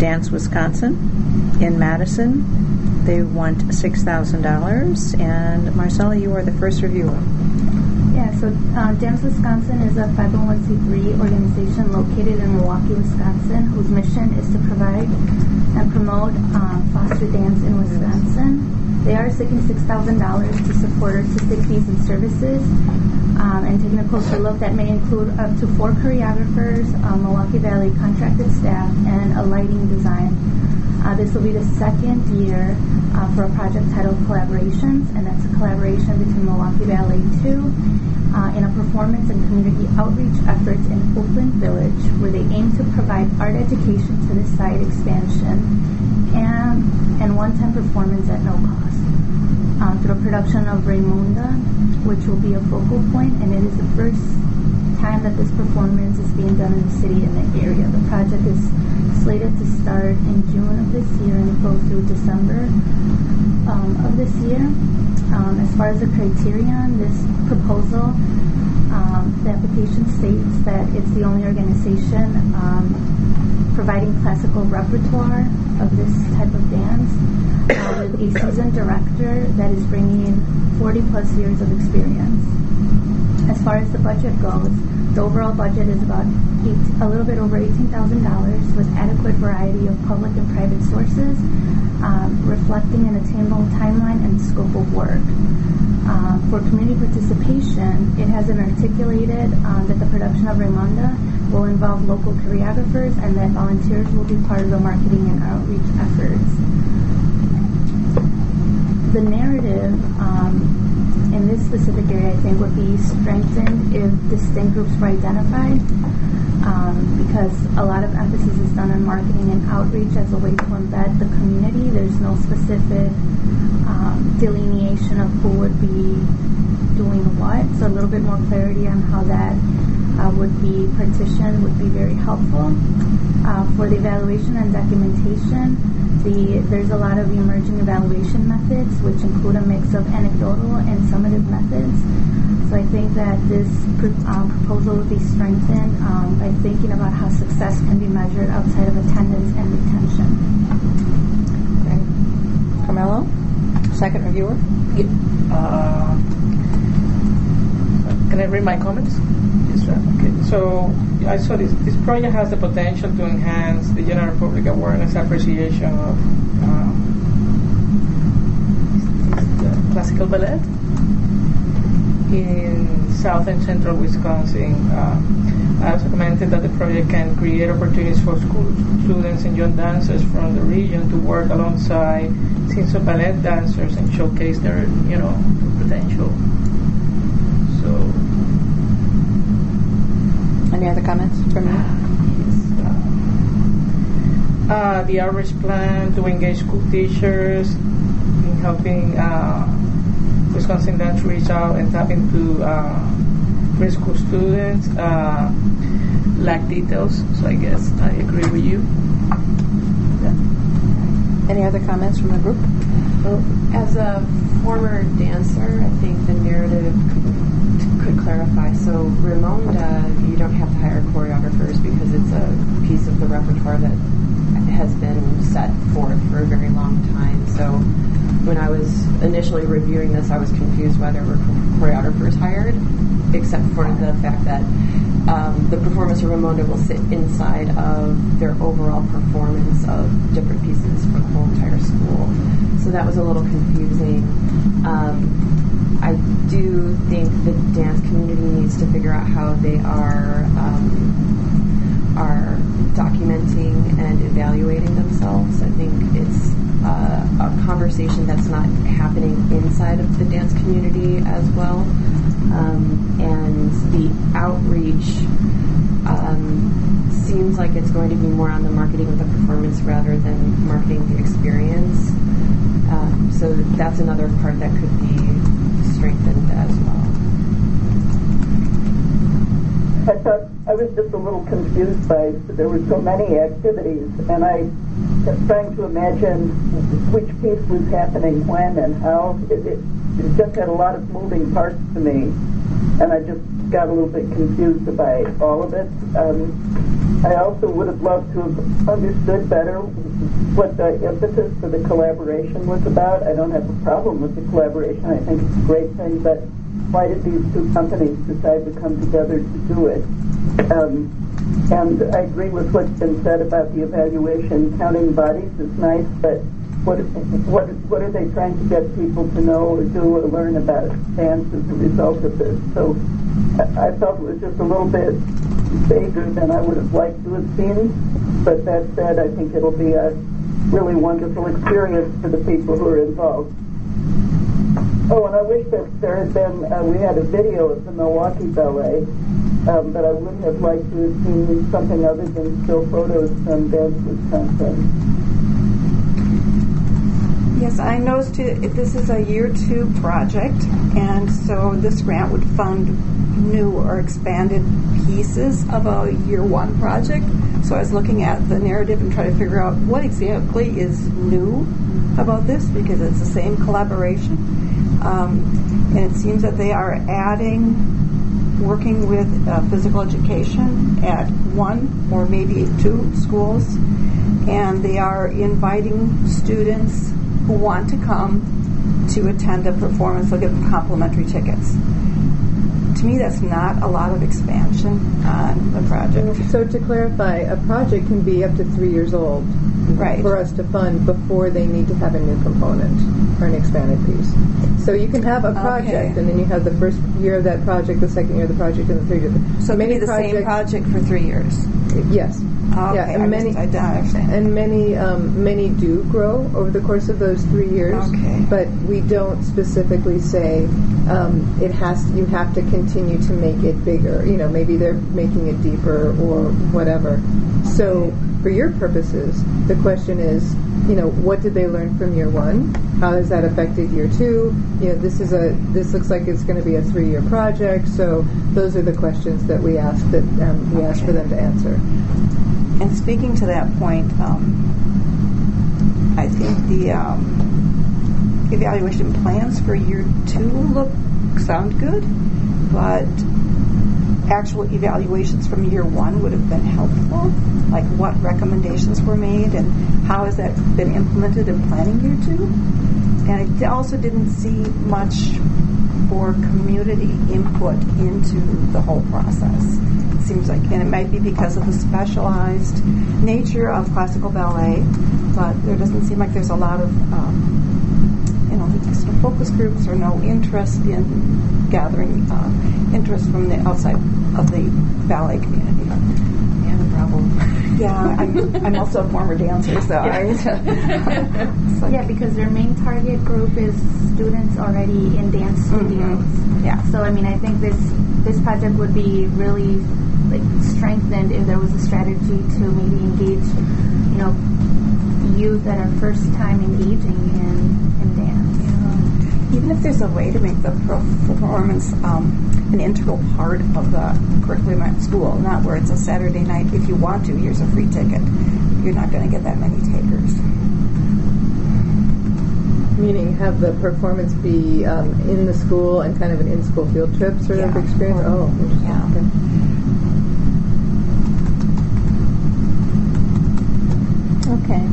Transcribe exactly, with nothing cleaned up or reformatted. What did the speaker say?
Dance Wisconsin in Madison. They want six thousand dollars. And Marcella, you are the first reviewer. Yeah, so uh, Dance Wisconsin is a five oh one c three organization located in Milwaukee, Wisconsin, whose mission is to provide and promote uh, foster dance in Wisconsin. They are seeking six thousand dollars to support artistic fees and services, um, and taking a closer look that may include up to four choreographers, uh, Milwaukee Valley contracted staff, and a lighting design. Uh, this will be the second year uh, for a project titled Collaborations, and that's a collaboration between Milwaukee Valley two uh, in a performance and community outreach efforts in Oakland Village, where they aim to provide art education to the site expansion and, and one-time performance at no cost. Um, through a production of Raymunda, which will be a focal point, and it is the first time that this performance is being done in the city and the area. The project is slated to start in June of this year and go through December um, of this year. Um, as far as the criterion, this proposal, um, the application states that it's the only organization um, providing classical repertoire of this type of dance uh, with a seasoned director that is bringing forty plus years of experience. As far as the budget goes, the overall budget is about eight, a little bit over eighteen thousand dollars with adequate variety of public and private sources, um, reflecting an attainable timeline and scope of work. Uh, for community participation, it has been articulated um, that the production of Raymunda will involve local choreographers and that volunteers will be part of the marketing and outreach efforts. The narrative um, in this specific area, I think, would be strengthened if distinct groups were identified, um, because a lot of emphasis is done on marketing and outreach as a way to embed the community. There's no specific um, delineation of who would be doing what, so a little bit more clarity on how that uh, would be partitioned would be very helpful. Uh, for the evaluation and documentation, The, there's a lot of emerging evaluation methods, which include a mix of anecdotal and summative methods. So I think that this pr- um, proposal would be strengthened um, by thinking about how success can be measured outside of attendance and retention. Okay. Carmelo, second reviewer. Yeah. Uh, can I read my comments? Yes, sir. Okay. So I saw this. This project has the potential to enhance the general public awareness, appreciation of um, classical ballet in South and Central Wisconsin. Uh, I also commented that the project can create opportunities for school students and young dancers from the region to work alongside scenes of ballet dancers and showcase their, you know, potential. So. Any other comments from you? Uh, the outreach plan to engage school teachers in helping uh, Wisconsin Dance reach out and tap into uh, preschool students uh, lack details, so I guess I agree with you. Yeah. Any other comments from the group? Well, as a former dancer, I think the narrative could clarify. So Raymunda, you don't have to hire choreographers because it's a piece of the repertoire that has been set forth for a very long time. So when I was initially reviewing this, I was confused why there were choreographers hired, except for the fact that um, the performance of Raymunda will sit inside of their overall performance of different pieces for the whole entire school. So that was a little confusing. Um, I do think the dance community needs to figure out how they are um, are documenting and evaluating themselves. I think it's uh, a conversation that's not happening inside of the dance community as well. Um, and the outreach um, seems like it's going to be more on the marketing of the performance rather than marketing the experience. Um, so that's another part that could be strengthened as well. I thought I was just a little confused by there were so many activities, and I kept trying to imagine which piece was happening when and how. It, it, it just had a lot of moving parts to me. and I just got a little bit confused by all of it. Um, I also would have loved to have understood better what the impetus for the collaboration was about. I don't have a problem with the collaboration. I think it's a great thing, but why did these two companies decide to come together to do it? Um, and I agree with what's been said about the evaluation. Counting bodies is nice, but what what what are they trying to get people to know or do or learn about dance as a result of this? So I, I felt it was just a little bit vaguer than I would have liked to have seen. But that said, I think it'll be a really wonderful experience for the people who are involved. Oh, and I wish that there had been, uh, we had a video of the Milwaukee Ballet, um, but I would have liked to have seen something other than still photos from Dance Wisconsin. Yes, I noticed too, this is a year two project, and so this grant would fund new or expanded pieces of a year one project. So I was looking at the narrative and trying to figure out what exactly is new about this, because it's the same collaboration. Um, and it seems that they are adding, working with uh, physical education at one or maybe two schools, and they are inviting students who want to come to attend a performance. They'll get complimentary tickets. To me, that's not a lot of expansion on the project. So to clarify, a project can be up to three years old, right, for us to fund before they need to have a new component or an expanded piece. So you can have a project, okay, and then you have the first year of that project, the second year of the project, and the third year. So maybe the projects, same project for three years. Yes. Okay, yeah, and I many, just, I don't understand. and many, um, many do grow over the course of those three years. Okay. But we don't specifically say um, it has. You have to continue to make it bigger. You know, maybe they're making it deeper or whatever. So, for your purposes, the question is, you know, what did they learn from year one? How has that affected year two? You know, this is a. This looks like it's going to be a three-year project. So, those are the questions that we ask that um, we okay. ask for them to answer. And speaking to that point, um, I think the um, evaluation plans for year two look sound good, but actual evaluations from year one would have been helpful. Like what recommendations were made and how has that been implemented in planning year two? And I also didn't see much for community input into the whole process. Seems like, and it might be because of the specialized nature of classical ballet, but there doesn't seem like there's a lot of, um, you know, there's no focus groups or no interest in gathering uh, interest from the outside of the ballet community. Yeah, the problem. Yeah, I'm, I'm also a former dancer, so I. like, yeah, because their main target group is students already in dance studios. Mm-hmm. Yeah. So I mean, I think this this project would be really like strengthened if there was a strategy to maybe engage, you know, youth that are first time engaging in, in dance. Yeah. Even if there's a way to make the performance um, an integral part of the curriculum at school, not where it's a Saturday night, if you want to, here's a free ticket. You're not going to get that many takers. Meaning have the performance be um, in the school and kind of an in-school field trip sort yeah. of experience? Or, oh, interesting. Yeah. Okay.